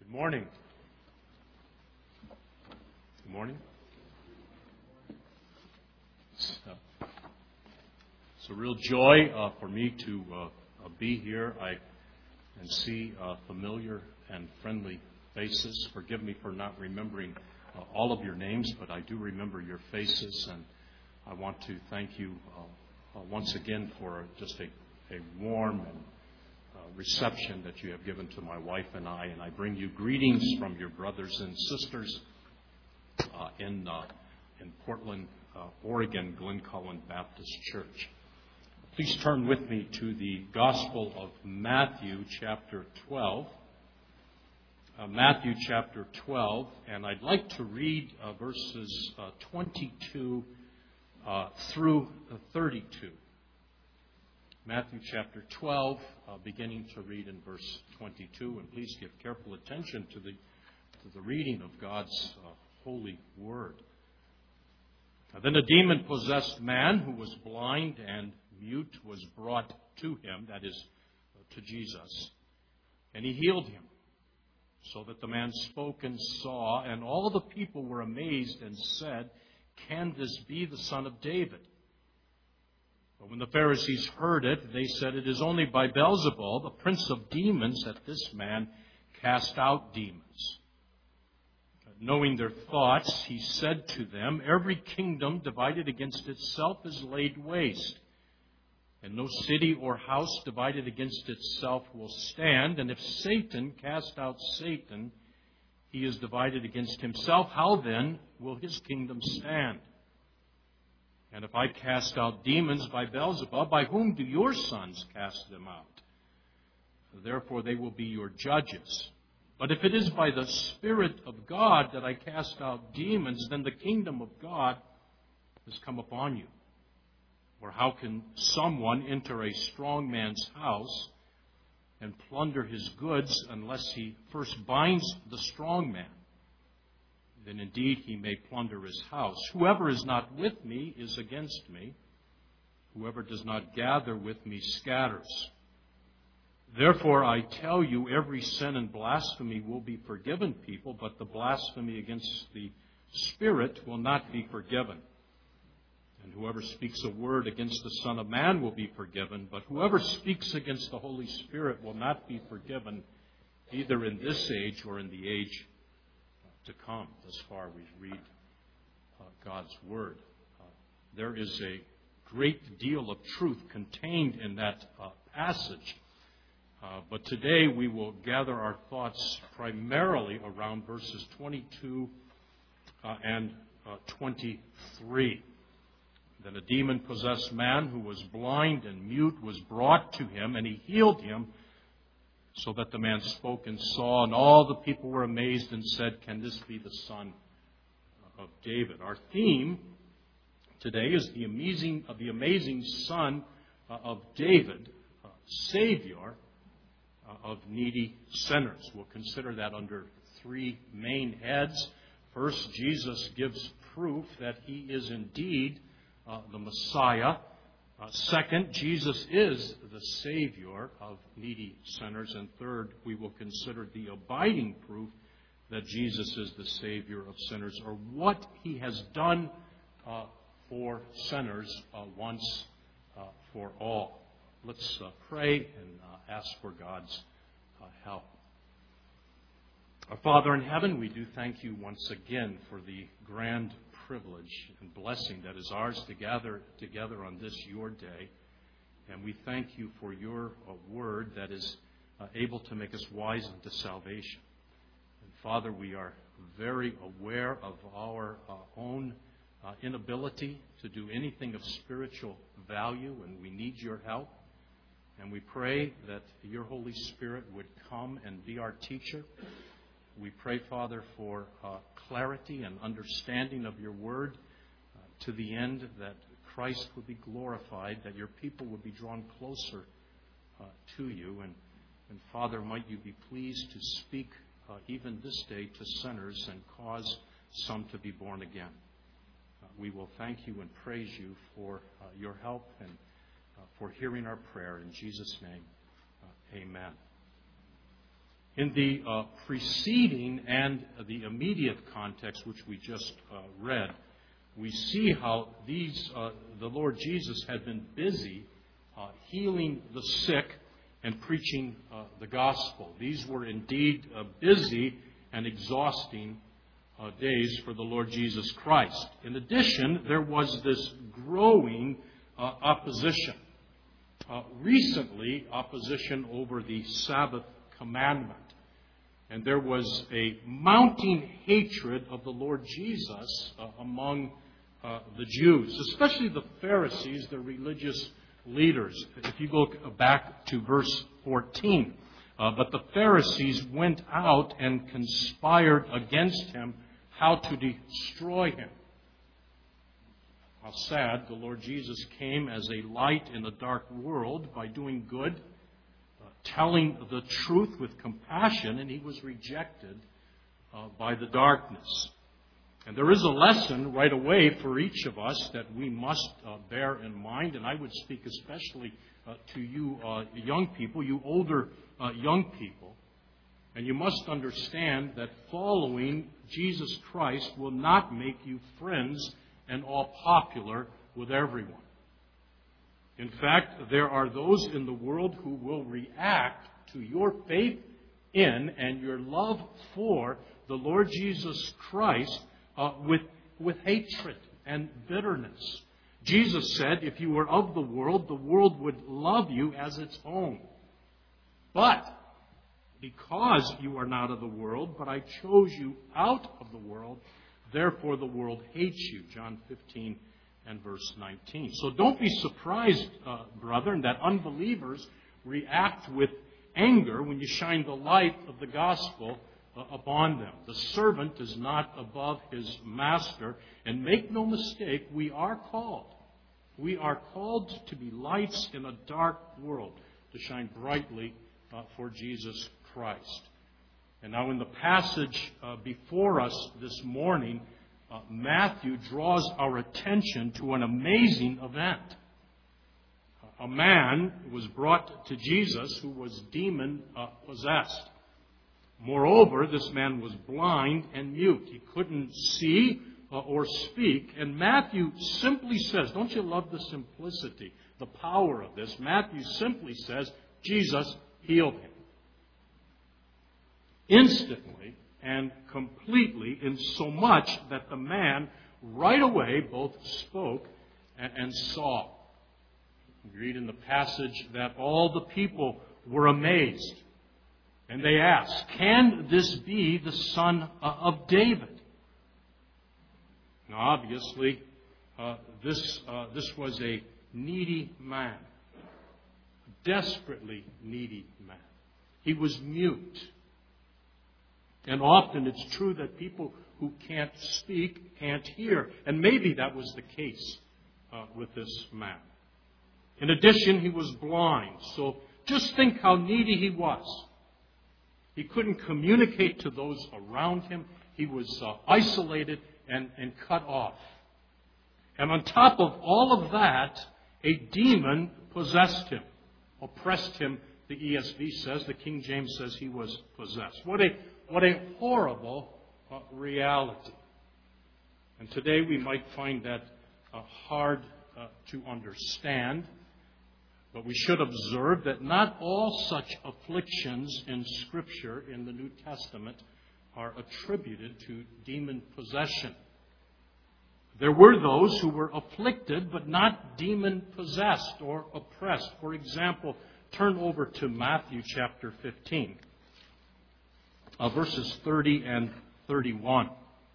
Good morning. Good morning. It's a real joy for me to be here. I can see familiar and friendly faces. Forgive me for not remembering all of your names, but I do remember your faces, and I want to thank you once again for just a warm and reception that you have given to my wife and I bring you greetings from your brothers and sisters in Portland, Oregon, Glen Cullen Baptist Church. Please turn with me to the Gospel of Matthew, chapter 12. Matthew, chapter 12, and I'd like to read verses 22 through 32. Matthew chapter 12, beginning to read in verse 22, and please give careful attention to the reading of God's holy word. Then a demon-possessed man who was blind and mute was brought to him, that is, to Jesus, and he healed him, so that the man spoke and saw, and all the people were amazed and said, "Can this be the Son of David?" But when the Pharisees heard it, they said, "It is only by Beelzebul, the prince of demons, that this man cast out demons." Knowing their thoughts, he said to them, "Every kingdom divided against itself is laid waste, and no city or house divided against itself will stand. And if Satan cast out Satan, he is divided against himself. How then will his kingdom stand? And if I cast out demons by Beelzebub, by whom do your sons cast them out? Therefore they will be your judges. But if it is by the Spirit of God that I cast out demons, then the kingdom of God has come upon you. Or how can someone enter a strong man's house and plunder his goods unless he first binds the strong man? Then indeed he may plunder his house. Whoever is not with me is against me. Whoever does not gather with me scatters. Therefore I tell you, every sin and blasphemy will be forgiven people, but the blasphemy against the Spirit will not be forgiven. And whoever speaks a word against the Son of Man will be forgiven, but whoever speaks against the Holy Spirit will not be forgiven, either in this age or in the age to come." Thus far we read God's Word. There is a great deal of truth contained in that passage. But today we will gather our thoughts primarily around verses 22 and 23. Then a demon-possessed man who was blind and mute was brought to him, and he healed him, so that the man spoke and saw, and all the people were amazed and said, "Can this be the Son of David?" Our theme today is the amazing Son of David, Savior of needy sinners. We'll consider that under three main heads. First, Jesus gives proof that he is indeed the Messiah. Second, Jesus is the Savior of needy sinners. And third, we will consider the abiding proof that Jesus is the Savior of sinners, or what he has done for sinners once for all. Let's pray and ask for God's help. Our Father in heaven, we do thank you once again for the grand privilege and blessing that is ours to gather together on this your day. And we thank you for your word that is able to make us wise unto salvation. And Father, we are very aware of our own inability to do anything of spiritual value, and we need your help. And we pray that your Holy Spirit would come and be our teacher. We pray, Father, for clarity and understanding of your word to the end that Christ would be glorified, that your people would be drawn closer to you. And Father, might you be pleased to speak even this day to sinners and cause some to be born again. We will thank you and praise you for your help and for hearing our prayer. In Jesus' name, amen. In the preceding and the immediate context, which we just read, we see how the Lord Jesus had been busy healing the sick and preaching the gospel. These were indeed busy and exhausting days for the Lord Jesus Christ. In addition, there was this growing opposition. Recently, opposition over the Sabbath commandment. And there was a mounting hatred of the Lord Jesus among the Jews, especially the Pharisees, the religious leaders. If you go back to verse 14, but the Pharisees went out and conspired against him how to destroy him. How sad, the Lord Jesus came as a light in a dark world by doing good, telling the truth with compassion, and he was rejected by the darkness. And there is a lesson right away for each of us that we must bear in mind, and I would speak especially to you young people, you older young people, and you must understand that following Jesus Christ will not make you friends and all popular with everyone. In fact, there are those in the world who will react to your faith in and your love for the Lord Jesus Christ with hatred and bitterness. Jesus said, if you were of the world would love you as its own. But because you are not of the world, but I chose you out of the world, therefore the world hates you. John 15 and verse 19. So don't be surprised, brethren, that unbelievers react with anger when you shine the light of the gospel upon them. The servant is not above his master. And make no mistake, we are called. We are called to be lights in a dark world, to shine brightly for Jesus Christ. And now in the passage before us this morning, Matthew draws our attention to an amazing event. A man was brought to Jesus who was demon-possessed. Moreover, this man was blind and mute. He couldn't see or speak. And Matthew simply says, don't you love the simplicity, the power of this? Matthew simply says, Jesus healed him. Instantly and completely, in so much that the man right away both spoke and saw. We read in the passage that all the people were amazed. And they asked, can this be the son of David? Now, obviously, this was a needy man. A desperately needy man. He was mute. And often it's true that people who can't speak can't hear. And maybe that was the case with this man. In addition, he was blind. So just think how needy he was. He couldn't communicate to those around him. He was isolated and cut off. And on top of all of that, a demon possessed him, oppressed him, the ESV says. The King James says he was possessed. What a horrible reality. And today we might find that hard to understand. But we should observe that not all such afflictions in Scripture in the New Testament are attributed to demon possession. There were those who were afflicted but not demon possessed or oppressed. For example, turn over to Matthew chapter 15, verses 30 and 31.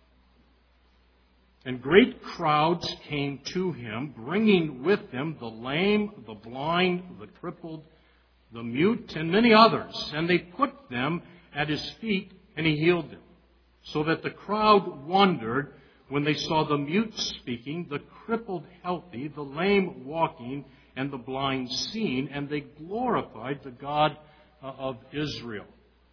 And great crowds came to him, bringing with them the lame, the blind, the crippled, the mute, and many others. And they put them at his feet, and he healed them. So that the crowd wondered when they saw the mute speaking, the crippled healthy, the lame walking, and the blind seeing, and they glorified the God of Israel.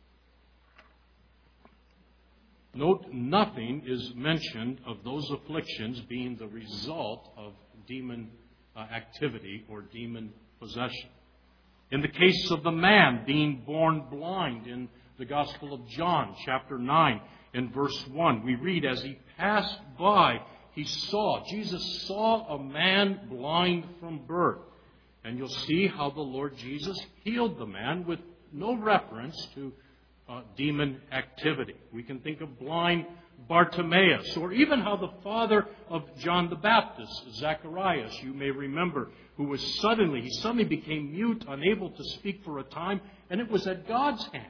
Note, nothing is mentioned of those afflictions being the result of demon activity or demon possession. In the case of the man being born blind in the Gospel of John, chapter 9, and verse 1. We read, as he passed by, Jesus saw a man blind from birth. And you'll see how the Lord Jesus healed the man with no reference to demon activity. We can think of blind Bartimaeus, or even how the father of John the Baptist, Zacharias, you may remember, who suddenly became mute, unable to speak for a time, and it was at God's hand.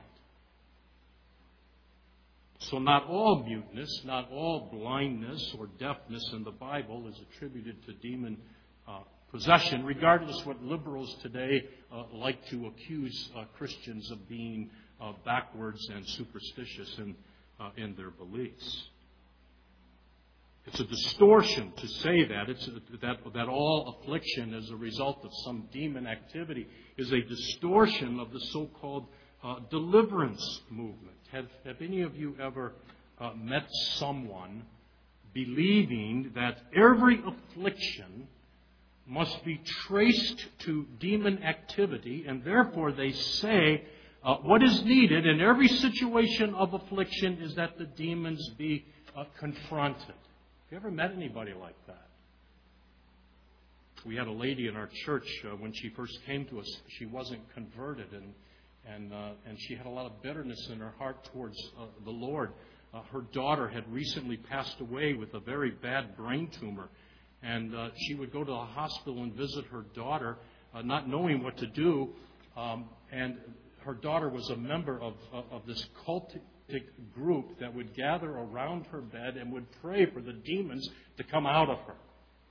So not all muteness, not all blindness or deafness in the Bible is attributed to demon possession, regardless what liberals today like to accuse Christians of being backwards and superstitious in their beliefs. It's a distortion to say that all affliction as a result of some demon activity is a distortion of the so-called deliverance movement. Have any of you ever met someone believing that every affliction must be traced to demon activity, and therefore they say what is needed in every situation of affliction is that the demons be confronted? Have you ever met anybody like that? We had a lady in our church when she first came to us. She wasn't converted, and she had a lot of bitterness in her heart towards the Lord. Her daughter had recently passed away with a very bad brain tumor, and she would go to the hospital and visit her daughter, not knowing what to do. And her daughter was a member of this cultic group that would gather around her bed and would pray for the demons to come out of her.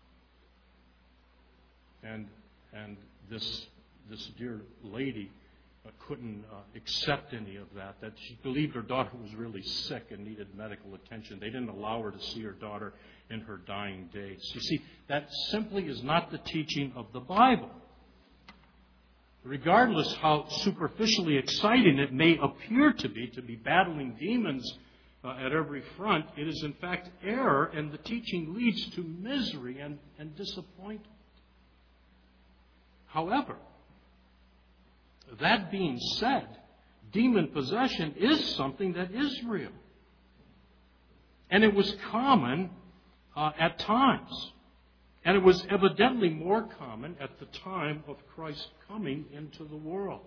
And this dear lady couldn't accept any of that she believed her daughter was really sick and needed medical attention. They didn't allow her to see her daughter in her dying days. You see, that simply is not the teaching of the Bible. Regardless how superficially exciting it may appear to be battling demons at every front, it is in fact error, and the teaching leads to misery and disappointment. However, that being said, demon possession is something that is real. And it was common at times. And it was evidently more common at the time of Christ coming into the world.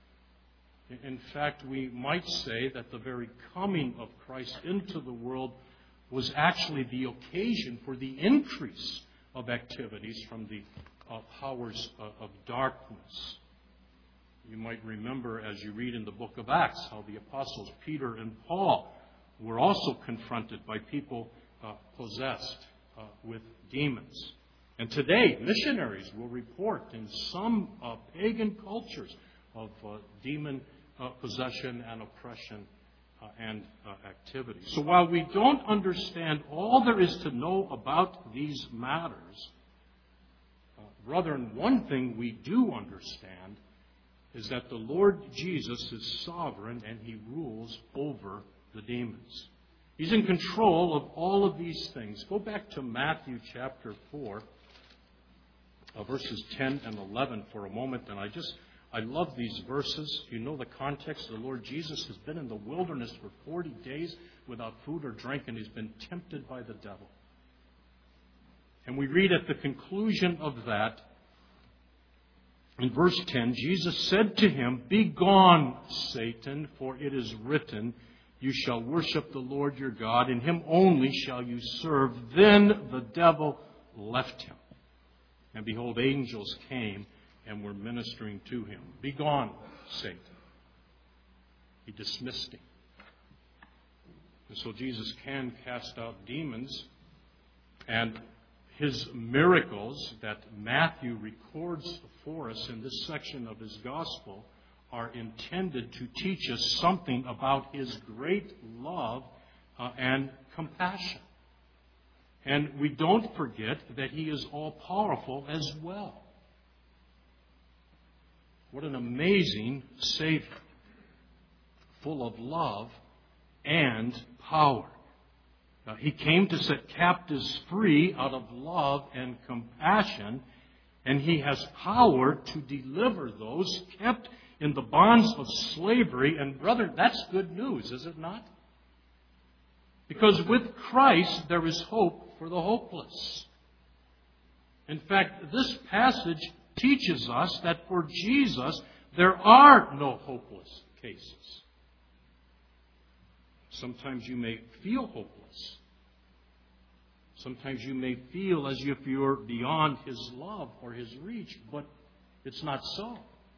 In fact, we might say that the very coming of Christ into the world was actually the occasion for the increase of activities from the powers of darkness. You might remember, as you read in the book of Acts, how the apostles Peter and Paul were also confronted by people possessed with demons. And today, missionaries will report in some pagan cultures of demon possession and oppression and activity. So while we don't understand all there is to know about these matters, brethren, one thing we do understand is that the Lord Jesus is sovereign and He rules over the demons. He's in control of all of these things. Go back to Matthew chapter 4, verses 10 and 11 for a moment. And I love these verses. You know the context. The Lord Jesus has been in the wilderness for 40 days without food or drink, and He's been tempted by the devil. And we read at the conclusion of that, in verse 10, Jesus said to him, "Begone, Satan, for it is written, you shall worship the Lord your God, and Him only shall you serve." Then the devil left him. And behold, angels came and were ministering to him. "Begone, Satan." He dismissed him. And so Jesus can cast out demons, and His miracles that Matthew records for us in this section of his gospel are intended to teach us something about His great love and compassion. And we don't forget that He is all-powerful as well. What an amazing Savior, full of love and power. He came to set captives free out of love and compassion, and He has power to deliver those kept in the bonds of slavery. And brother, that's good news, is it not? Because with Christ, there is hope for the hopeless. In fact, this passage teaches us that for Jesus, there are no hopeless cases. Sometimes you may feel hopeless. Sometimes you may feel as if you're beyond His love or His reach, but it's not so.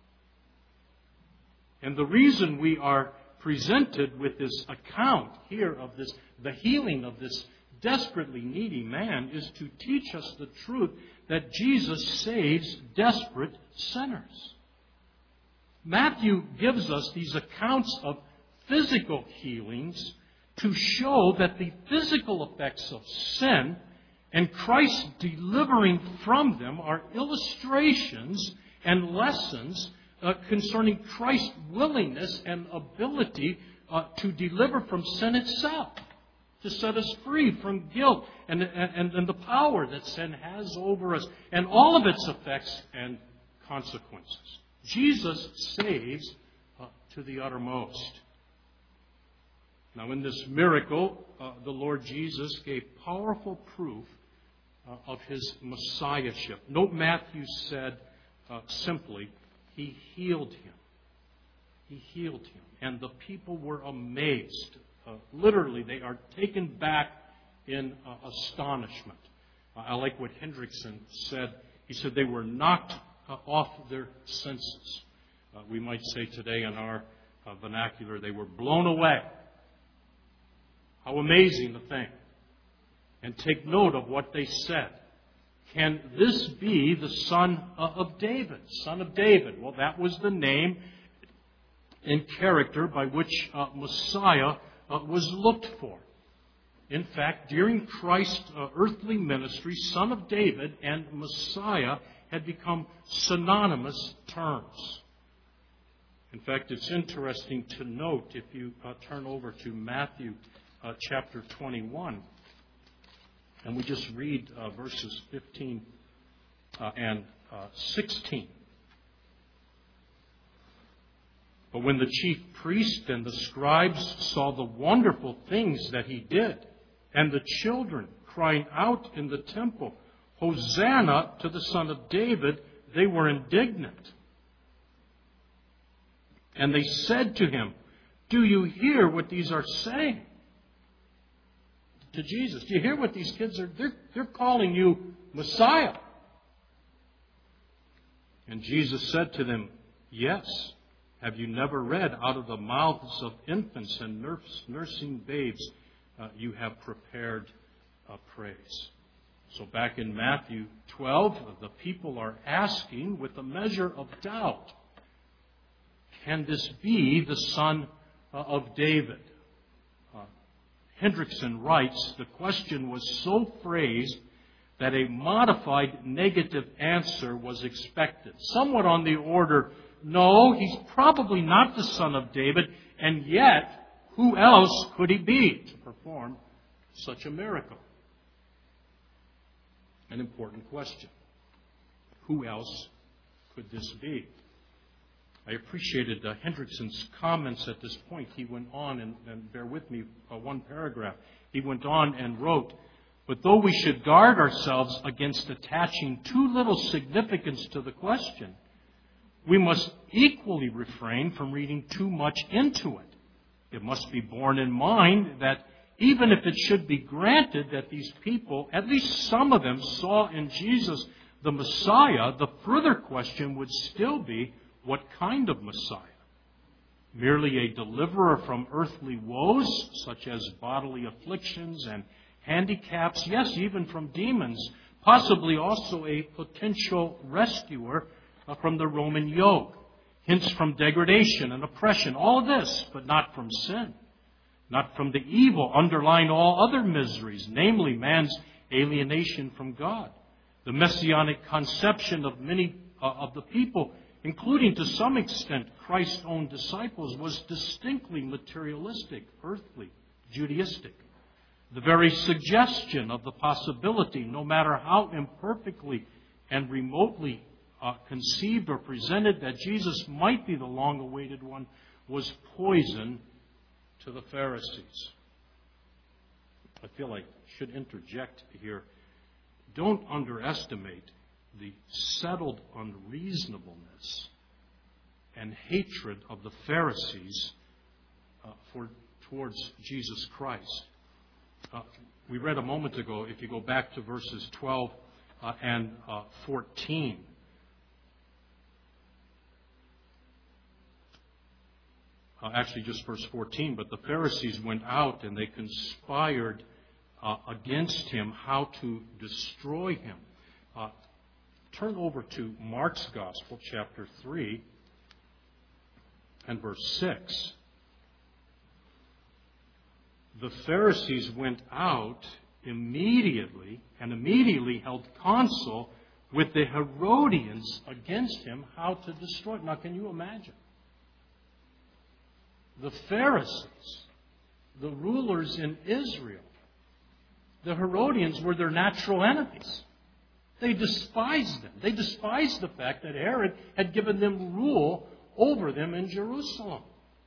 And the reason we are presented with this account here of the healing of this desperately needy man is to teach us the truth that Jesus saves desperate sinners. Matthew gives us these accounts of physical healings to show that the physical effects of sin and Christ delivering from them are illustrations and lessons concerning Christ's willingness and ability to deliver from sin itself, to set us free from guilt and the power that sin has over us, and all of its effects and consequences. Jesus saves to the uttermost. Now, in this miracle, the Lord Jesus gave powerful proof of His Messiahship. Note Matthew said simply, He healed him. He healed him. And the people were amazed. Literally, they are taken back in astonishment. I like what Hendrickson said. He said they were knocked off their senses. We might say today in our vernacular, they were blown away. How amazing a thing. And take note of what they said. Can this be the son of David? Son of David. Well, that was the name and character by which Messiah was looked for. In fact, during Christ's earthly ministry, Son of David and Messiah had become synonymous terms. In fact, it's interesting to note, if you turn over to Matthew chapter 21, and we just read verses 15 and 16. But when the chief priest and the scribes saw the wonderful things that He did, and the children crying out in the temple, Hosanna to the Son of David, they were indignant. And they said to Him, do you hear what these are saying? To Jesus. Do you hear what these kids are? They're calling you Messiah. And Jesus said to them, yes. Have you never read, out of the mouths of infants and nursing babes, you have prepared praise? So back in Matthew 12, the people are asking with a measure of doubt, can this be the son of David? Hendrickson writes, the question was so phrased that a modified negative answer was expected. Somewhat on the order, no, he's probably not the son of David, and yet, who else could he be to perform such a miracle? An important question. Who else could this be? I appreciated Hendrickson's comments at this point. He went on, and bear with me one paragraph. He went on and wrote, but though we should guard ourselves against attaching too little significance to the question, we must equally refrain from reading too much into it. It must be borne in mind that even if it should be granted that these people, at least some of them, saw in Jesus the Messiah, the further question would still be, what kind of Messiah? Merely a deliverer from earthly woes, such as bodily afflictions and handicaps, yes, even from demons, possibly also a potential rescuer from the Roman yoke, hints from degradation and oppression, all of this, but not from sin, not from the evil underlying all other miseries, namely man's alienation from God. The messianic conception of many of the people, including to some extent Christ's own disciples, was distinctly materialistic, earthly, Judaistic. The very suggestion of the possibility, no matter how imperfectly and remotely conceived or presented that Jesus might be the long-awaited one was poison to the Pharisees. I feel I should interject here. Don't underestimate the settled unreasonableness and hatred of the Pharisees towards Jesus Christ. We read a moment ago, if you go back to verses 12 and 14, actually just verse 14, but the Pharisees went out and they conspired against him how to destroy him. Turn over to Mark's Gospel, chapter 3, and verse 6. The Pharisees went out immediately and immediately held counsel with the Herodians against him how to destroy him. Now, can you imagine? The Pharisees, the rulers in Israel, the Herodians were their natural enemies. They despised them. They despised the fact that Herod had given them rule over them in Jerusalem.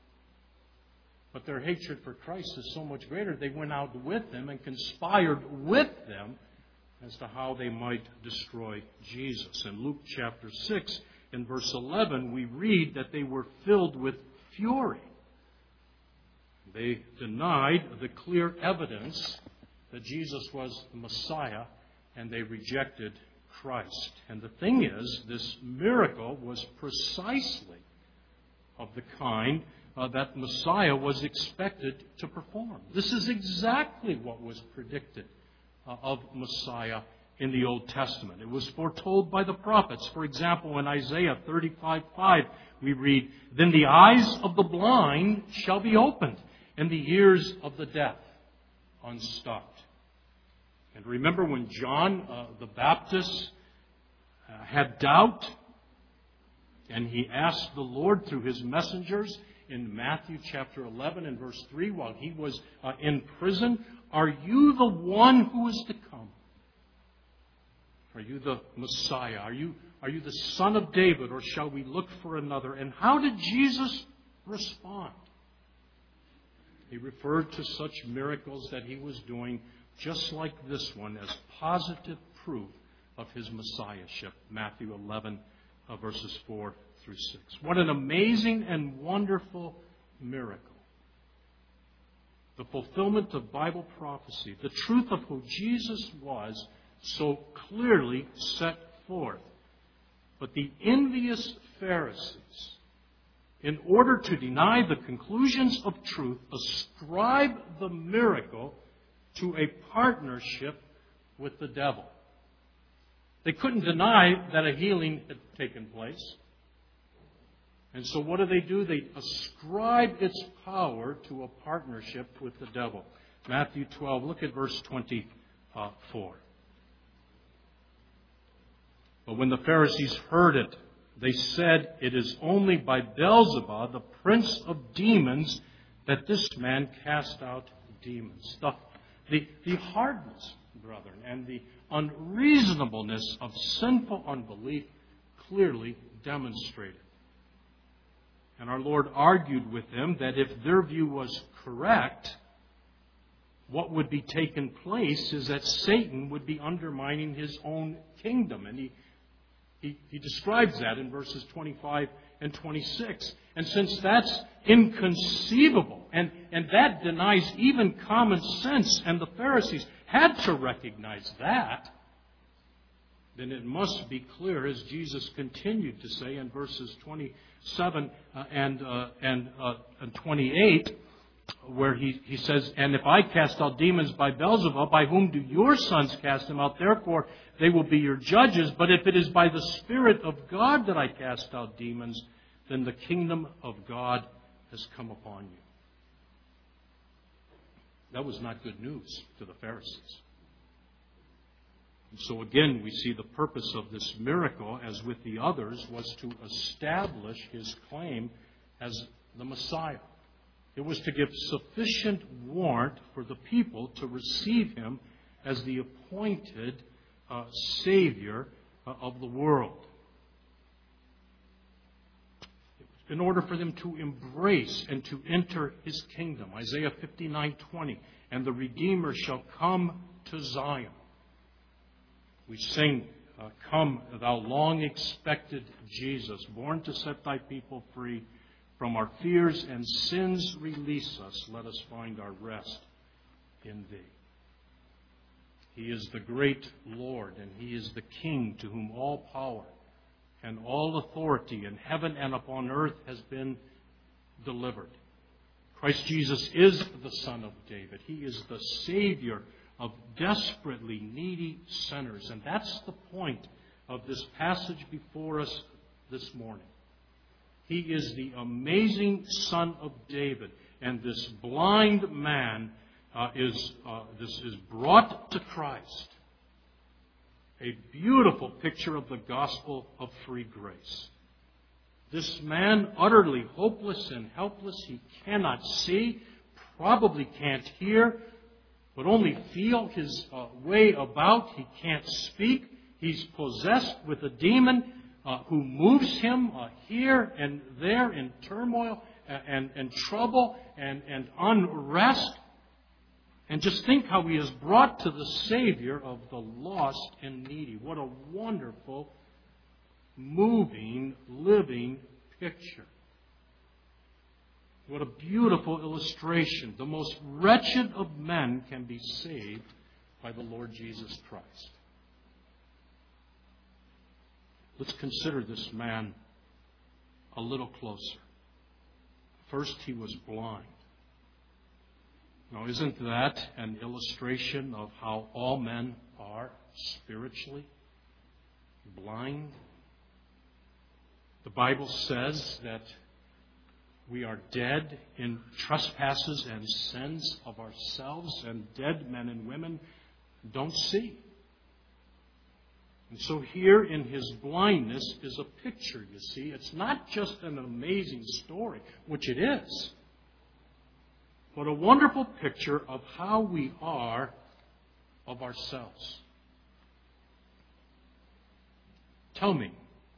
But their hatred for Christ is so much greater, they went out with them and conspired with them as to how they might destroy Jesus. In Luke chapter 6, in verse 11, we read that they were filled with fury. They denied the clear evidence that Jesus was the Messiah, and they rejected Christ. And the thing is, this miracle was precisely of the kind that Messiah was expected to perform. This is exactly what was predicted of Messiah in the Old Testament. It was foretold by the prophets. For example, in Isaiah 35:5, we read, "Then the eyes of the blind shall be opened, and the ears of the deaf unstopped." And remember when John the Baptist had doubt, and he asked the Lord through his messengers in Matthew chapter 11 and verse 3, while he was in prison, "Are you the one who is to come? Are you the Messiah? Are you the Son of David, or shall we look for another?" And how did Jesus respond? He referred to such miracles that he was doing, just like this one, as positive proof of his Messiahship. Matthew 11, verses 4 through 6. What an amazing and wonderful miracle. The fulfillment of Bible prophecy, the truth of who Jesus was, so clearly set forth. But the envious Pharisees, in order to deny the conclusions of truth, ascribe the miracle to a partnership with the devil. They couldn't deny that a healing had taken place. And so what do? They ascribe its power to a partnership with the devil. Matthew 12, look at verse 24. But when the Pharisees heard it, they said, "It is only by Beelzebub, the prince of demons, that this man cast out demons." The hardness, brethren, and the unreasonableness of sinful unbelief clearly demonstrated. And our Lord argued with them that if their view was correct, what would be taking place is that Satan would be undermining his own kingdom. And he describes that in verses 25 and 26. And since that's inconceivable, and that denies even common sense, and the Pharisees had to recognize that, then it must be clear, as Jesus continued to say in verses 27 and 28, where he says, "And if I cast out demons by Beelzebub, by whom do your sons cast them out? Therefore they will be your judges. But if it is by the Spirit of God that I cast out demons, then the kingdom of God has come upon you." That was not good news to the Pharisees. And so again, we see the purpose of this miracle, as with the others, was to establish his claim as the Messiah. It was to give sufficient warrant for the people to receive him as the appointed Savior of the world. in order for them to embrace and to enter His kingdom. Isaiah 59:20, and the Redeemer shall come to Zion. We sing, come, thou long-expected Jesus, born to set thy people free. From our fears and sins release us. Let us find our rest in Thee. He is the great Lord, and He is the King to whom all power and all authority in heaven and upon earth has been delivered. Christ Jesus is the Son of David. He is the Savior of desperately needy sinners. And that's the point of this passage before us this morning. He is the amazing Son of David. And this blind man is brought to Christ. A beautiful picture of the gospel of free grace. This man, utterly hopeless and helpless, he cannot see, probably can't hear, but only feel his way about. He can't speak. He's possessed with a demon who moves him here and there in turmoil and trouble and unrest. And just think how he is brought to the Savior of the lost and needy. What a wonderful, moving, living picture. What a beautiful illustration. The most wretched of men can be saved by the Lord Jesus Christ. Let's consider this man a little closer. First, he was blind. Now, isn't that an illustration of how all men are spiritually? Blind. The Bible says that we are dead in trespasses and sins of ourselves, and dead men and women don't see. And so here in his blindness is a picture, you see. It's not just an amazing story, which it is, but a wonderful picture of how we are of ourselves. Tell me,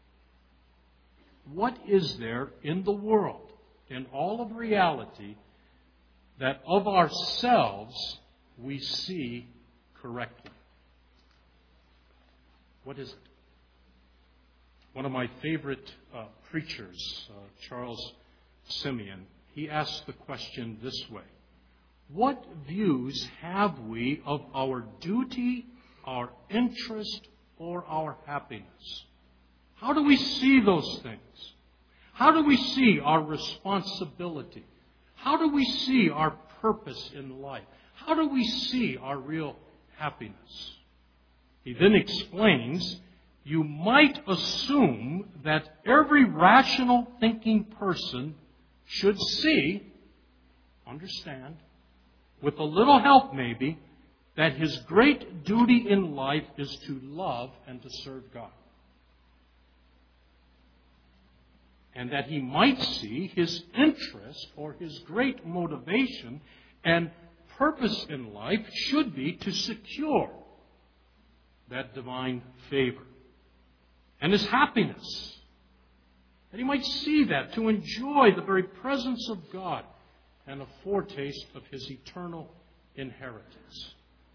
what is there in the world, in all of reality, that of ourselves we see correctly? What is it? One of my favorite preachers, Charles Simeon, he asked the question this way: what views have we of our duty, our interest, or our happiness? How do we see those things? How do we see our responsibility? How do we see our purpose in life? How do we see our real happiness? He then explains, you might assume that every rational thinking person should see, understand, with a little help maybe, that his great duty in life is to love and to serve God. And that he might see his interest or his great motivation and purpose in life should be to secure that divine favor and his happiness. That he might see that, to enjoy the very presence of God and a foretaste of his eternal inheritance.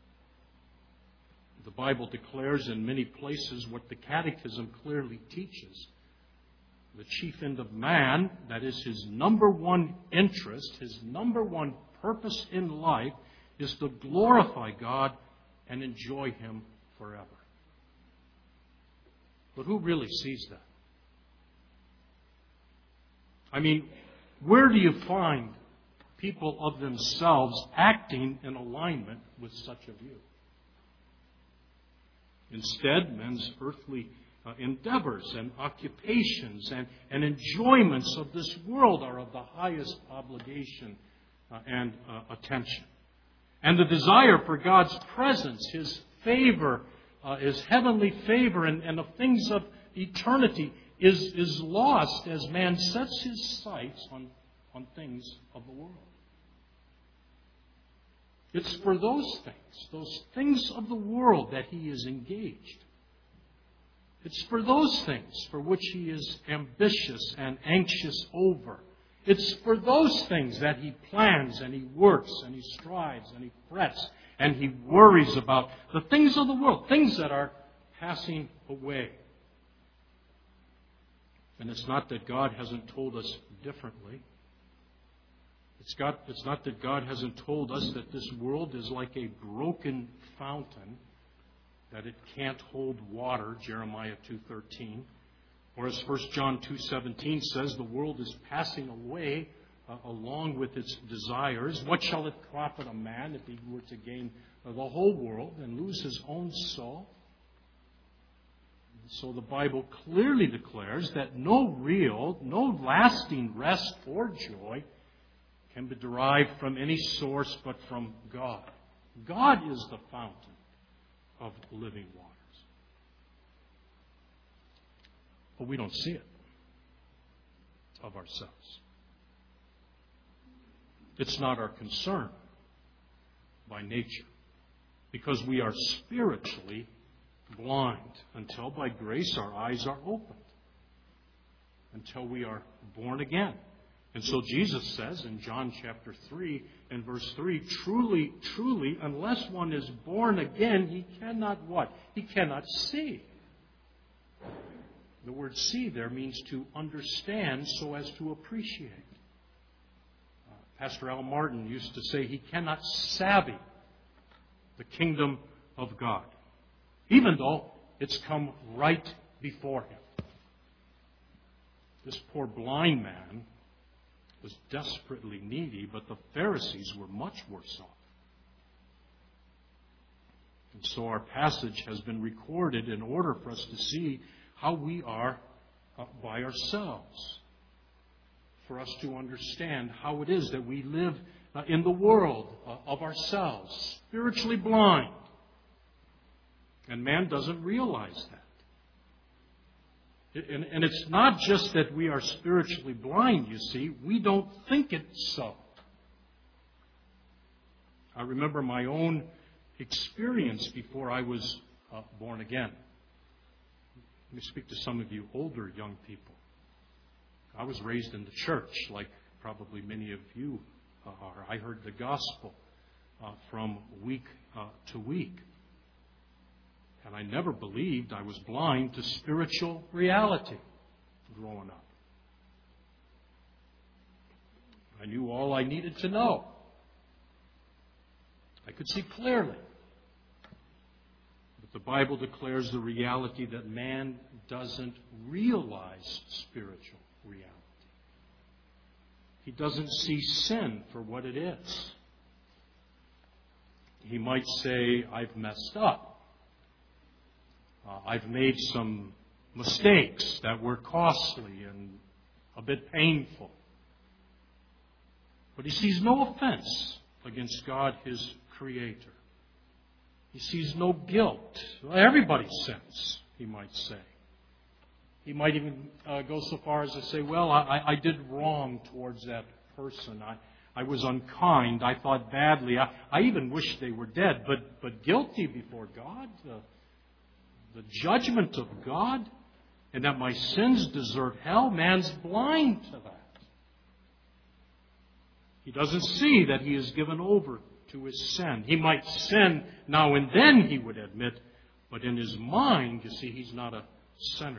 The Bible declares in many places what the Catechism clearly teaches. The chief end of man, that is his number one interest, his number one purpose in life, is to glorify God and enjoy Him forever. But who really sees that? I mean, where do you find people of themselves acting in alignment with such a view? Instead, men's earthly endeavors and occupations and enjoyments of this world are of the highest obligation and attention. And the desire for God's presence, His favor, His heavenly favor, and the things of eternity is lost as man sets his sights on things of the world. It's for those things of the world, that he is engaged. It's for those things for which he is ambitious and anxious over. It's for those things that he plans and he works and he strives and he frets and he worries about. The things of the world, things that are passing away. And it's not that God hasn't told us differently. It's not that God hasn't told us that this world is like a broken fountain, that it can't hold water, Jeremiah 2:13. Or as 1 John 2:17 says, the world is passing away along with its desires. What shall it profit a man if he were to gain the whole world and lose his own soul? So the Bible clearly declares that no real, no lasting rest or joy can be derived from any source but from God. God is the fountain of living waters. But we don't see it of ourselves. It's not our concern by nature, because we are spiritually blind until by grace our eyes are opened, until we are born again. And so Jesus says in John chapter 3 and verse 3, truly, truly, unless one is born again, he cannot what? He cannot see. The word see there means to understand so as to appreciate. Pastor Al Martin used to say he cannot savvy the kingdom of God, even though it's come right before him. This poor blind man was desperately needy, but the Pharisees were much worse off. And so our passage has been recorded in order for us to see how we are by ourselves, for us to understand how it is that we live in the world of ourselves, spiritually blind. And man doesn't realize that. And it's not just that we are spiritually blind, you see. We don't think it so. I remember my own experience before I was born again. Let me speak to some of you older young people. I was raised in the church, like probably many of you are. I heard the gospel from week to week. And I never believed I was blind to spiritual reality growing up. I knew all I needed to know. I could see clearly. But the Bible declares the reality that man doesn't realize spiritual reality. He doesn't see sin for what it is. He might say, I've messed up. I've made some mistakes that were costly and a bit painful. But he sees no offense against God, his Creator. He sees no guilt. Well, everybody sins, he might say. He might even go so far as to say, well, I did wrong towards that person. I was unkind. I thought badly. I even wish they were dead. But guilty before God? The judgment of God, and that my sins deserve hell, man's blind to that. He doesn't see that he is given over to his sin. He might sin now and then, he would admit, but in his mind, you see, he's not a sinner.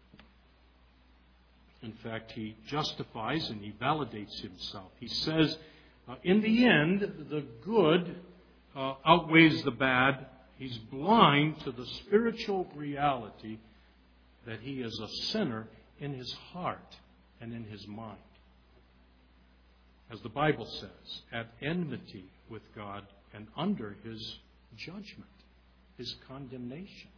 In fact, he justifies and he validates himself. He says, in the end, the good outweighs the bad. He's blind to the spiritual reality that he is a sinner in his heart and in his mind. As the Bible says, at enmity with God and under his judgment, his condemnation.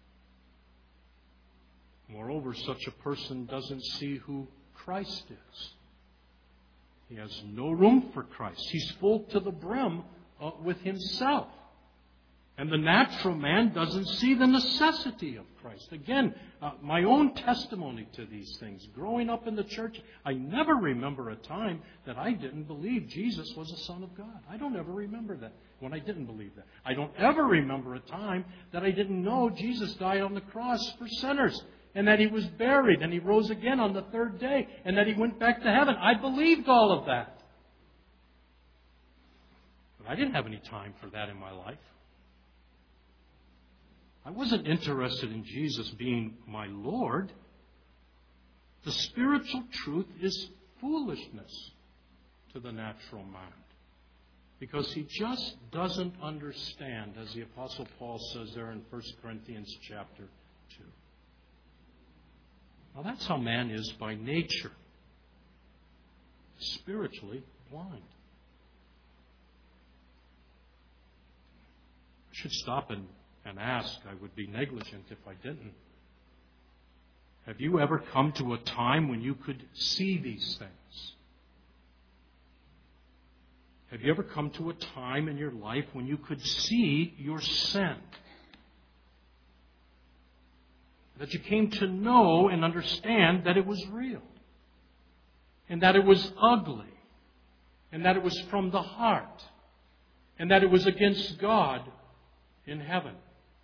Moreover, such a person doesn't see who Christ is. He has no room for Christ. He's full to the brim with himself. And the natural man doesn't see the necessity of Christ. Again, my own testimony to these things. Growing up in the church, I never remember a time that I didn't believe Jesus was the Son of God. I don't ever remember that when I didn't believe that. I don't ever remember a time that I didn't know Jesus died on the cross for sinners, and that He was buried, and He rose again on the third day, and that He went back to heaven. I believed all of that. But I didn't have any time for that in my life. I wasn't interested in Jesus being my Lord. The spiritual truth is foolishness to the natural man, because he just doesn't understand, as the Apostle Paul says there in 1 Corinthians chapter 2. Now that's how man is by nature, spiritually blind. I should stop and ask. I would be negligent if I didn't. Have you ever come to a time when you could see these things? Have you ever come to a time in your life when you could see your sin? That you came to know and understand that it was real, and that it was ugly, and that it was from the heart, and that it was against God in heaven?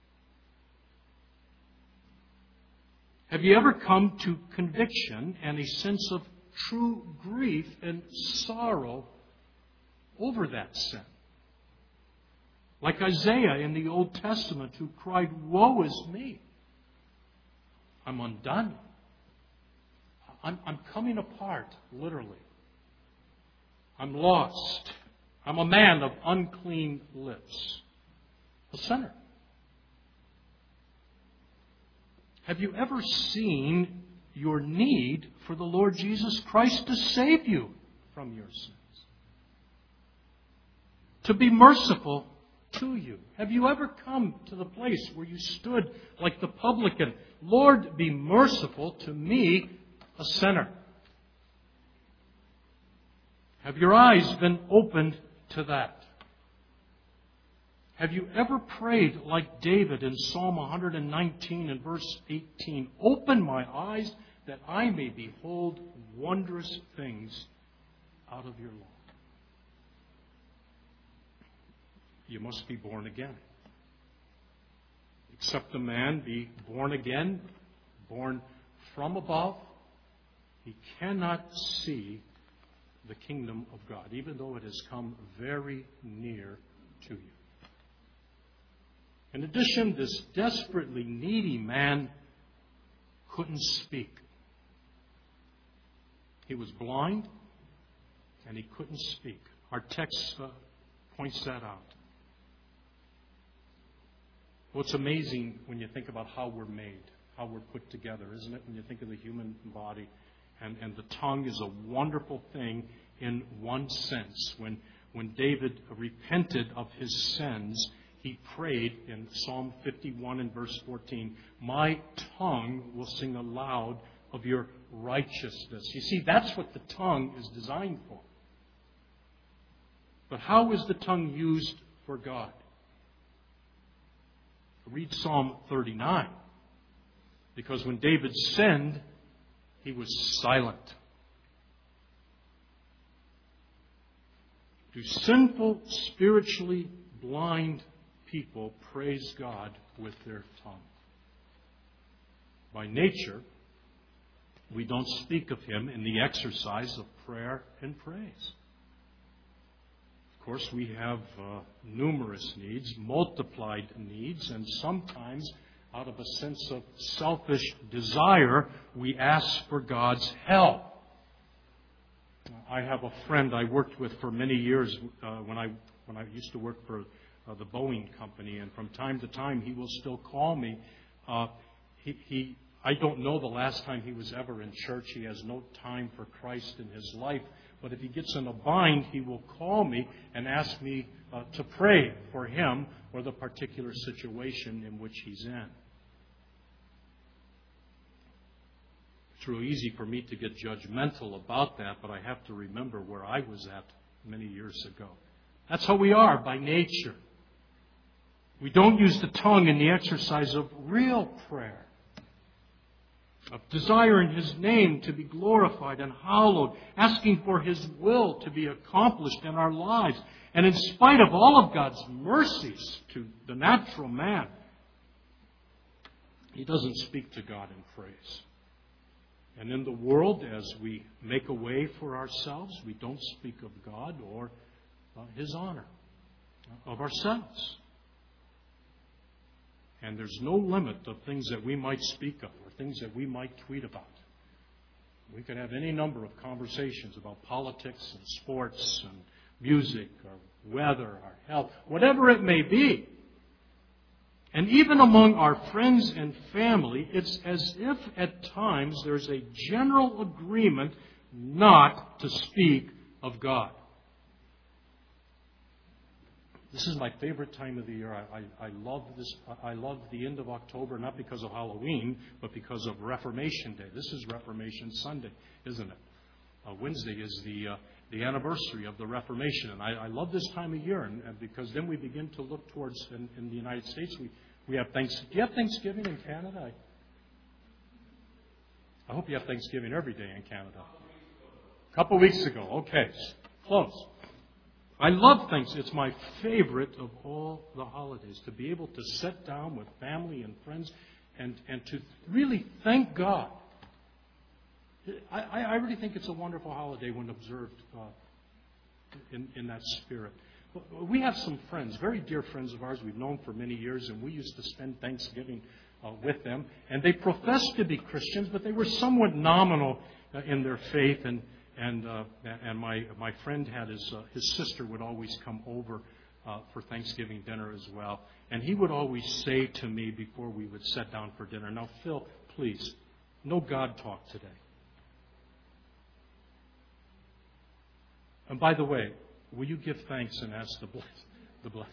Have you ever come to conviction and a sense of true grief and sorrow over that sin? Like Isaiah in the Old Testament, who cried, "Woe is me! I'm undone. I'm coming apart, literally. I'm lost. I'm a man of unclean lips, a sinner." Have you ever seen your need for the Lord Jesus Christ to save you from your sins? To be merciful to you? Have you ever come to the place where you stood like the publican, "Lord, be merciful to me, a sinner"? Have your eyes been opened to that? Have you ever prayed like David in Psalm 119 and verse 18? "Open my eyes that I may behold wondrous things out of your law"? You must be born again. Except a man be born again, born from above, he cannot see the kingdom of God, even though it has come very near to you. In addition, this desperately needy man couldn't speak. He was blind, and he couldn't speak. Our text points that out. Well, it's amazing when you think about how we're made, how we're put together, isn't it? When you think of the human body. And the tongue is a wonderful thing in one sense. When David repented of his sins, he prayed in Psalm 51 and verse 14, "My tongue will sing aloud of your righteousness." You see, that's what the tongue is designed for. But how is the tongue used for God? Read Psalm 39. Because when David sinned, he was silent. Do sinful, spiritually blind people praise God with their tongue? By nature, we don't speak of Him in the exercise of prayer and praise. Of course, we have numerous needs, multiplied needs, and sometimes out of a sense of selfish desire, we ask for God's help. I have a friend I worked with for many years when I used to work for the Boeing company, and from time to time he will still call me. I don't know the last time he was ever in church. He has no time for Christ in his life. But if he gets in a bind, he will call me and ask me to pray for him or the particular situation in which he's in. It's real easy for me to get judgmental about that, but I have to remember where I was at many years ago. That's how we are by nature. We don't use the tongue in the exercise of real prayer, of desiring His name to be glorified and hallowed, asking for His will to be accomplished in our lives. And in spite of all of God's mercies to the natural man, he doesn't speak to God in praise. And in the world, as we make a way for ourselves, we don't speak of God or His honor, of ourselves. And there's no limit of things that we might speak of or things that we might tweet about. We could have any number of conversations about politics and sports and music or weather or health, whatever it may be. And even among our friends and family, it's as if at times there's a general agreement not to speak of God. This is my favorite time of the year. I love this. I love the end of October, not because of Halloween, but because of Reformation Day. This is Reformation Sunday, isn't it? Wednesday is the anniversary of the Reformation, and I love this time of year, and because then we begin to look towards in the United States. We have Thanksgiving. Do you have Thanksgiving in Canada? I hope you have Thanksgiving every day in Canada. A couple weeks ago. Okay, close. I love Thanksgiving. It's my favorite of all the holidays, to be able to sit down with family and friends and to really thank God. I really think it's a wonderful holiday when observed in that spirit. We have some friends, very dear friends of ours we've known for many years, and we used to spend Thanksgiving with them. And they professed to be Christians, but they were somewhat nominal in their faith. And my friend had his sister would always come over for Thanksgiving dinner as well. And he would always say to me before we would sit down for dinner, "Now, Phil, please, no God talk today." And by the way, will you give thanks and ask the blessing?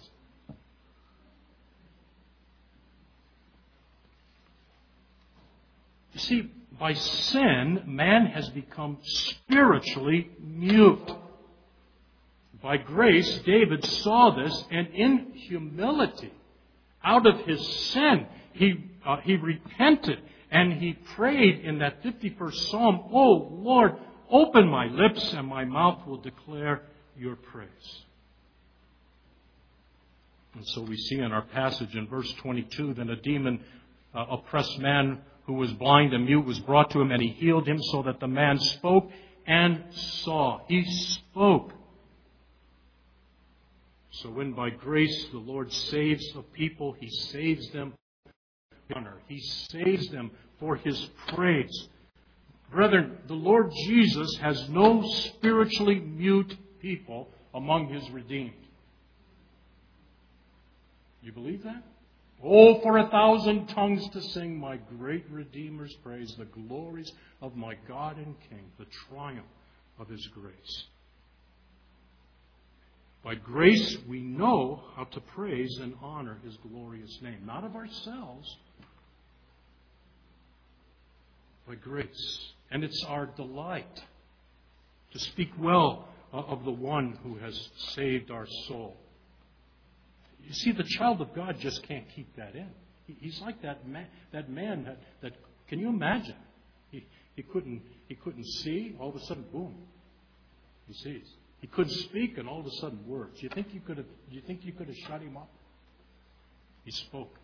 You see, by sin, man has become spiritually mute. By grace, David saw this, and in humility, out of his sin, he repented, and he prayed in that 51st Psalm, "Oh, Lord, open my lips, and my mouth will declare your praise." And so we see in our passage in verse 22, then a demon-oppressed man who was blind and mute was brought to him, and he healed him so that the man spoke and saw. He spoke. So when by grace the Lord saves a people, He saves them for honor. He saves them for His praise. Brethren, the Lord Jesus has no spiritually mute people among His redeemed. You believe that? Oh, for 1,000 tongues to sing my great Redeemer's praise, the glories of my God and King, the triumph of His grace. By grace we know how to praise and honor His glorious name, not of ourselves, by grace. And it's our delight to speak well of the one who has saved our soul. You see, the child of God just can't keep that in. He's like that man that can you imagine? He couldn't see, all of a sudden, boom, he sees. He couldn't speak, and all of a sudden, words. Do you think you could have shut him up? He spoke.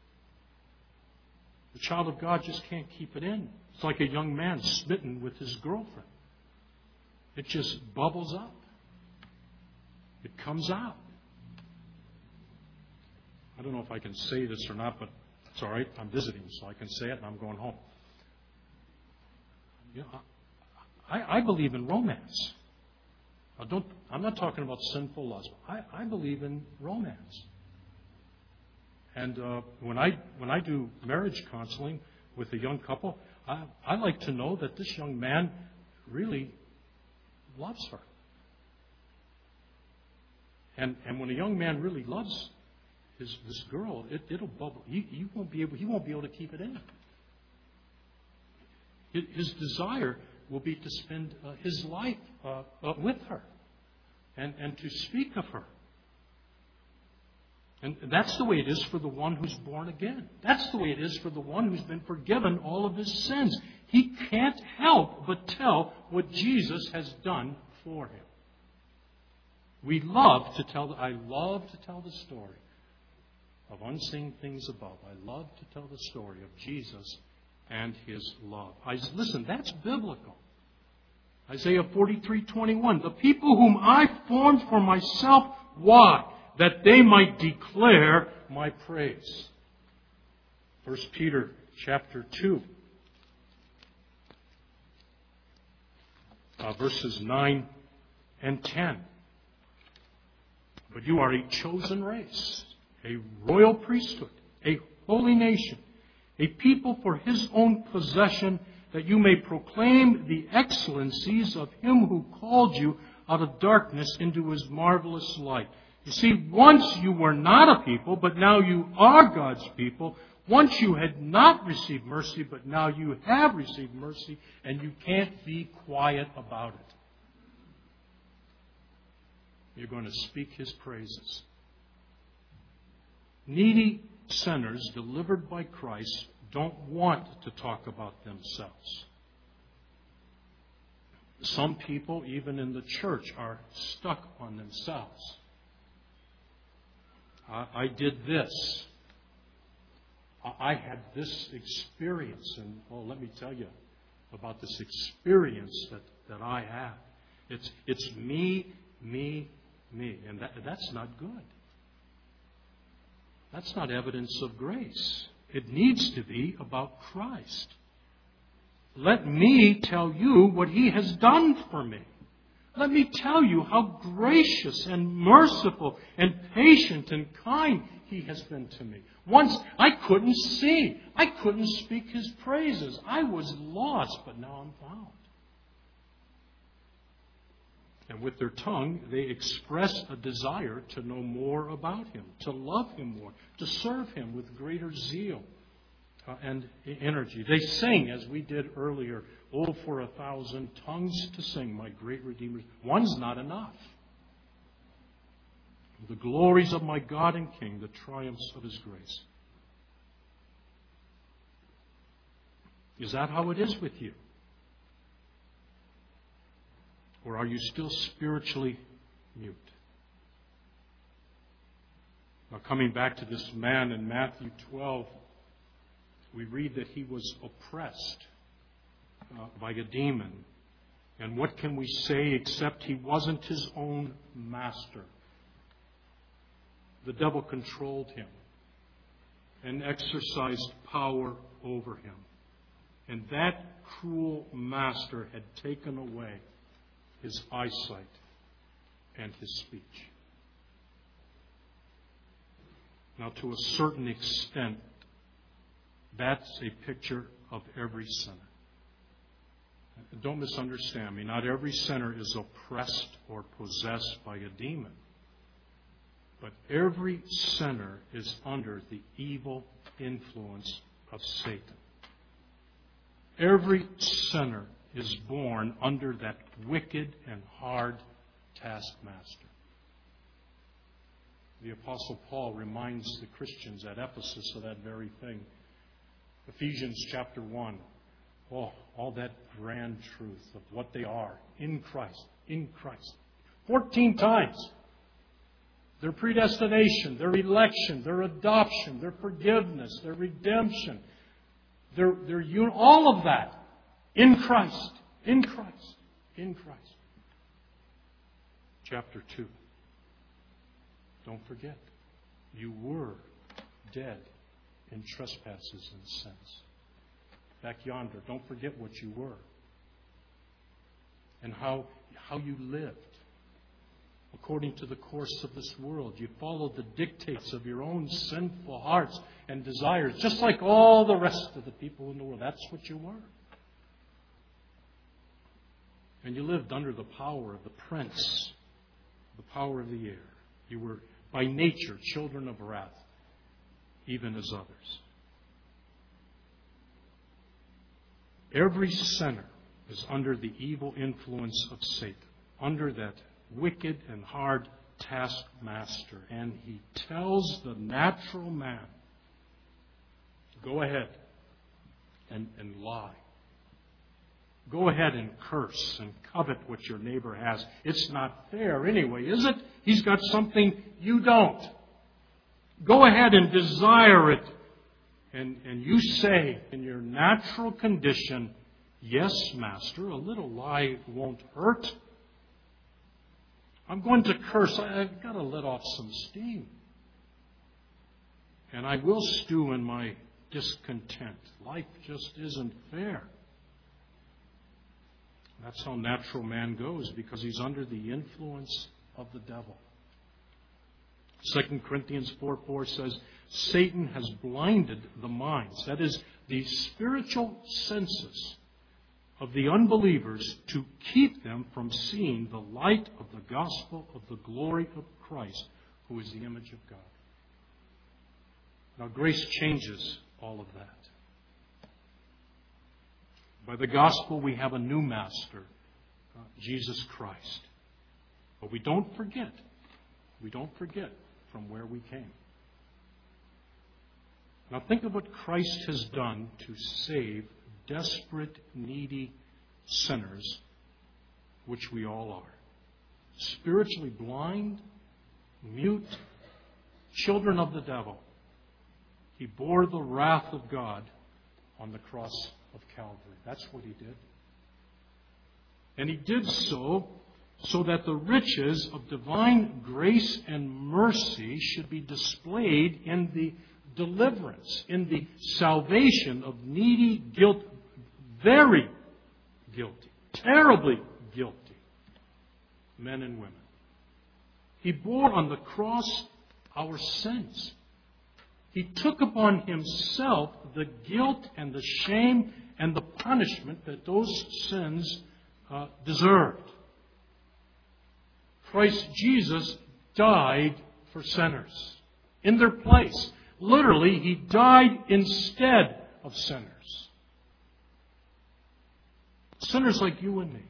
The child of God just can't keep it in. It's like a young man smitten with his girlfriend. It just bubbles up. It comes out. I don't know if I can say this or not, but it's all right. I'm visiting, so I can say it, and I'm going home. You know, I believe in romance. I'm not talking about sinful lust. I believe in romance. And when I do marriage counseling with a young couple, I like to know that this young man really loves her. And when a young man really loves this girl, it'll bubble. He won't be able to keep it in. His desire will be to spend his life with her and to speak of her. And that's the way it is for the one who's born again. That's the way it is for the one who's been forgiven all of his sins. He can't help but tell what Jesus has done for him. I love to tell the story of unseen things above. I love to tell the story of Jesus and his love. Listen, that's biblical. Isaiah 43:21. The people whom I formed for myself, why? That they might declare my praise. 1 Peter chapter 2, verses 9 and 10. But you are a chosen race, a royal priesthood, a holy nation, a people for his own possession, that you may proclaim the excellencies of him who called you out of darkness into his marvelous light. You see, once you were not a people, but now you are God's people. Once you had not received mercy, but now you have received mercy, and you can't be quiet about it. You're going to speak his praises. Needy sinners delivered by Christ don't want to talk about themselves. Some people, even in the church, are stuck on themselves. I did this. I had this experience. And, let me tell you about this experience that I had. It's me. And that's not good. That's not evidence of grace. It needs to be about Christ. Let me tell you what he has done for me. Let me tell you how gracious and merciful and patient and kind he has been to me. Once I couldn't see. I couldn't speak his praises. I was lost, but now I'm found. And with their tongue, they express a desire to know more about him, to love him more, to serve him with greater zeal and energy. They sing, as we did earlier, "Oh, for 1,000 tongues to sing, my great Redeemer." One's not enough. The glories of my God and King, the triumphs of his grace. Is that how it is with you? Or are you still spiritually mute? Now, coming back to this man in Matthew 12, we read that he was oppressed by a demon. And what can we say except he wasn't his own master? The devil controlled him and exercised power over him. And that cruel master had taken away his eyesight and his speech. Now, to a certain extent, that's a picture of every sinner. Don't misunderstand me. Not every sinner is oppressed or possessed by a demon. But every sinner is under the evil influence of Satan. Every sinner is born under that wicked and hard taskmaster. The Apostle Paul reminds the Christians at Ephesus of that very thing. Ephesians chapter 1. Oh, all that grand truth of what they are in Christ. In Christ. 14 times. Their predestination, their election, their adoption, their forgiveness, their redemption, all of that in Christ. In Christ. In Christ. Chapter 2. Don't forget, you were dead in trespasses and sins. Back yonder, don't forget what you were and how you lived. According to the course of this world, you followed the dictates of your own sinful hearts and desires, just like all the rest of the people in the world. That's what you were. And you lived under the power of the prince, the power of the air. You were, by nature, children of wrath, even as others. Every sinner is under the evil influence of Satan, under that wicked and hard taskmaster, and he tells the natural man, go ahead and lie. Go ahead and curse and covet what your neighbor has. It's not fair anyway, is it? He's got something you don't. Go ahead and desire it. And you say in your natural condition, yes, master, a little lie won't hurt. I'm going to curse. I've got to let off some steam. And I will stew in my discontent. Life just isn't fair. That's how natural man goes, because he's under the influence of the devil. 2 Corinthians 4:4 says, Satan has blinded the minds, that is, the spiritual senses of the unbelievers, to keep them from seeing the light of the gospel of the glory of Christ, who is the image of God. Now, grace changes all of that. By the gospel, we have a new master, Jesus Christ. But we don't forget from where we came. Now think of what Christ has done to save desperate, needy sinners, which we all are. Spiritually blind, mute, children of the devil. He bore the wrath of God on the cross of Calvary. That's what he did. And he did so that the riches of divine grace and mercy should be displayed in the deliverance, in the salvation of needy, very guilty, terribly guilty men and women. He bore on the cross our sins. He took upon himself the guilt and the shame and the punishment that those sins deserved. Christ Jesus died for sinners in their place. Literally, he died instead of sinners. Sinners like you and me.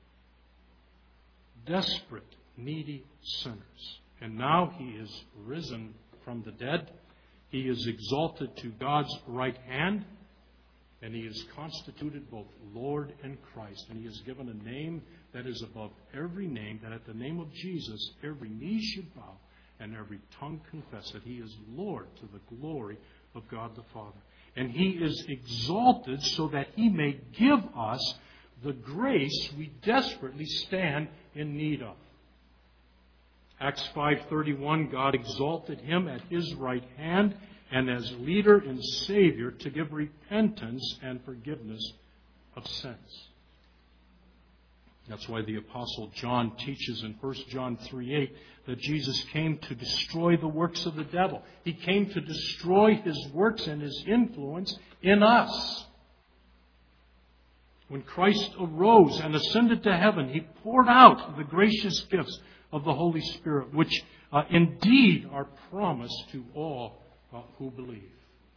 Desperate, needy sinners. And now he is risen from the dead. He is exalted to God's right hand. And he is constituted both Lord and Christ. And he is given a name that is above every name, that at the name of Jesus, every knee should bow and every tongue confess that he is Lord, to the glory of God the Father. And he is exalted so that he may give us the grace we desperately stand in need of. Acts 5:31, God exalted him at his right hand and as leader and Savior to give repentance and forgiveness of sins. That's why the Apostle John teaches in 1 John 3:8 that Jesus came to destroy the works of the devil. He came to destroy his works and his influence in us. When Christ arose and ascended to heaven, he poured out the gracious gifts of the Holy Spirit, which indeed are promised to all who believe.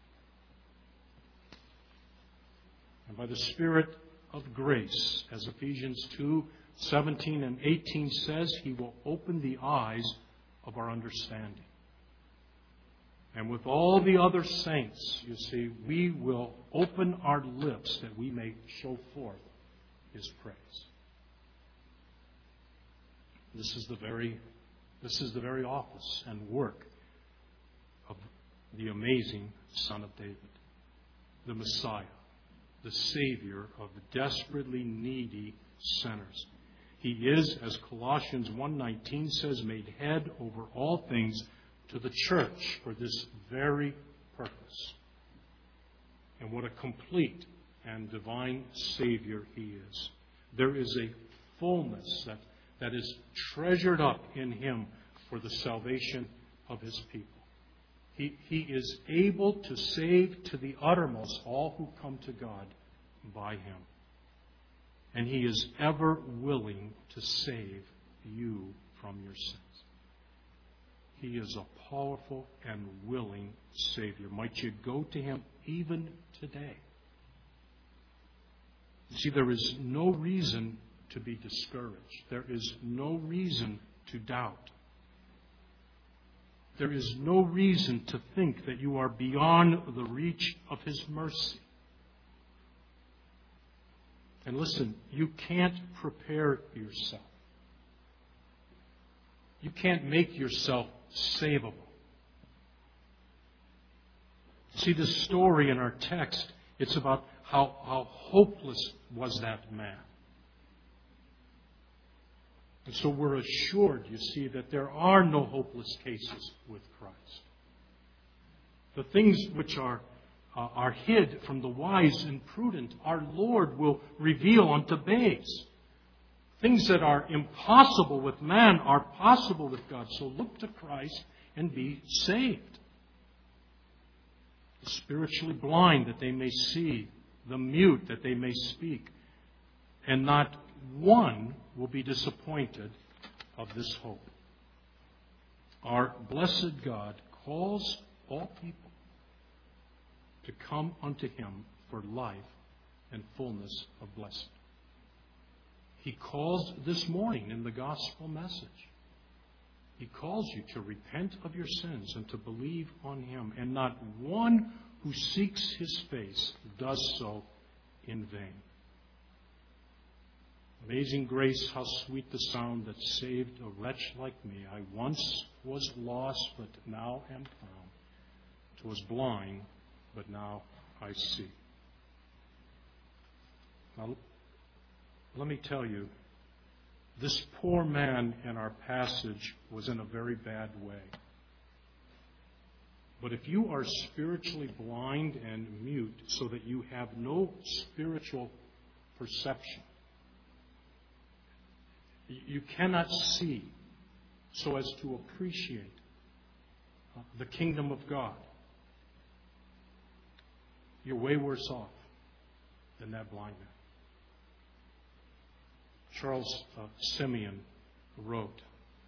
And by the Spirit of grace, as Ephesians 2:17 and 18 says, he will open the eyes of our understanding. And with all the other saints, you see, we will open our lips that we may show forth his praise. This is the very office and work of the amazing Son of David, the Messiah, the Savior of desperately needy sinners. He is, as Colossians 1:19 says, made head over all things to the church for this very purpose. And what a complete and divine Savior he is. There is a fullness that is treasured up in him for the salvation of his people. He is able to save to the uttermost all who come to God by him. And he is ever willing to save you from your sins. He is a powerful and willing Savior. Might you go to him even today? You see, there is no reason to be discouraged. There is no reason to doubt. there is no reason to think that you are beyond the reach of His mercy. And listen, you can't prepare yourself. You can't make yourself savable. See, the story in our text, it's about how hopeless was that man. And so we're assured, you see, that there are no hopeless cases with Christ. The things which are hid from the wise and prudent, our Lord will reveal unto babes. Things that are impossible with man are possible with God. So look to Christ and be saved. The spiritually blind that they may see, the mute that they may speak, and not one will be disappointed of this hope. Our blessed God calls all people to come unto Him for life and fullness of blessing. He calls this morning in the gospel message. He calls you to repent of your sins and to believe on Him. And not one who seeks His face does so in vain. Amazing grace, how sweet the sound that saved a wretch like me. I once was lost, but now am found. 'Twas blind, but now I see. Now, let me tell you, this poor man in our passage was in a very bad way. But if you are spiritually blind and mute so that you have no spiritual perception, you cannot see so as to appreciate the kingdom of God, you're way worse off than that blind man. Charles Simeon wrote,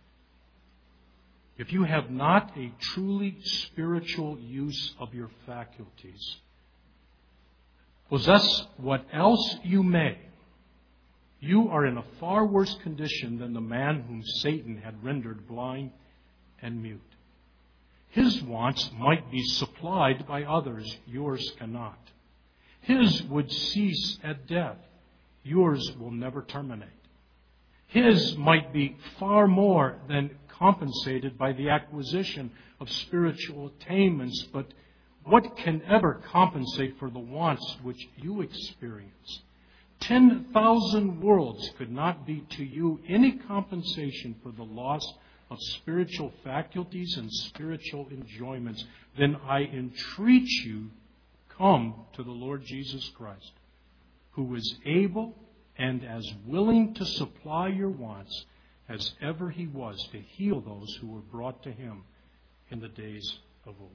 if you have not a truly spiritual use of your faculties, possess what else you may, you are in a far worse condition than the man whom Satan had rendered blind and mute. His wants might be supplied by others, yours cannot. His would cease at death, yours will never terminate. His might be far more than compensated by the acquisition of spiritual attainments, but what can ever compensate for the wants which you experience? 10,000 worlds could not be to you any compensation for the loss of spiritual faculties and spiritual enjoyments. Then I entreat you, come to the Lord Jesus Christ, who is able and as willing to supply your wants as ever He was to heal those who were brought to Him in the days of old.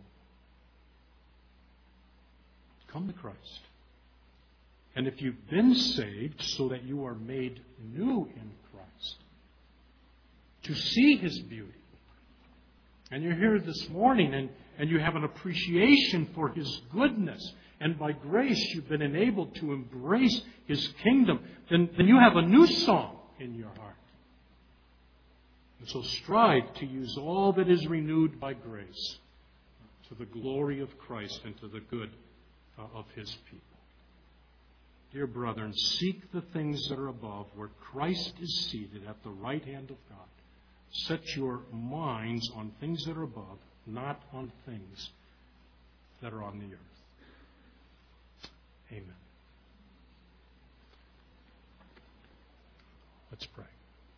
Come to Christ. And if you've been saved so that you are made new in Christ, to see His beauty, and you're here this morning and you have an appreciation for His goodness, and by grace you've been enabled to embrace His kingdom, then you have a new song in your heart. And so strive to use all that is renewed by grace to the glory of Christ and to the good of His people. Dear brethren, seek the things that are above, where Christ is seated at the right hand of God. Set your minds on things that are above, not on things that are on the earth. Amen. Let's pray.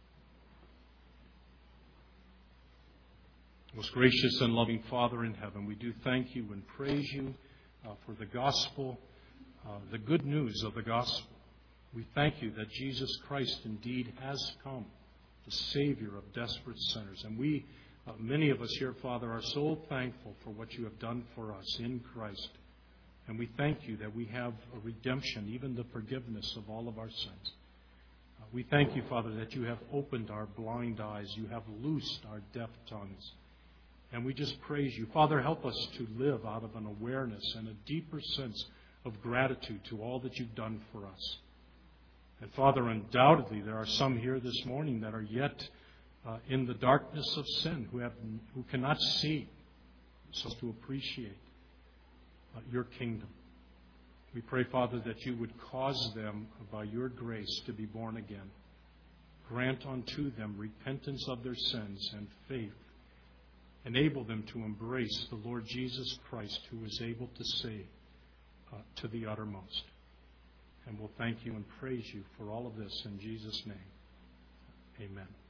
Most gracious and loving Father in heaven, we do thank You and praise You for the gospel, the good news of the gospel. We thank You that Jesus Christ indeed has come, the Savior of desperate sinners. And we, many of us here, Father, are so thankful for what You have done for us in Christ. And we thank You that we have a redemption, even the forgiveness of all of our sins. We thank You, Father, that You have opened our blind eyes. You have loosed our deaf tongues. And we just praise You. Father, help us to live out of an awareness and a deeper sense of gratitude to all that You've done for us. And Father, undoubtedly there are some here this morning that are yet in the darkness of sin, who cannot see, so as to appreciate your kingdom. We pray, Father, that you would cause them, by your grace, to be born again. Grant unto them repentance of their sins and faith. Enable them to embrace the Lord Jesus Christ, who is able to save to the uttermost. And we'll thank you and praise you for all of this in Jesus' name. Amen.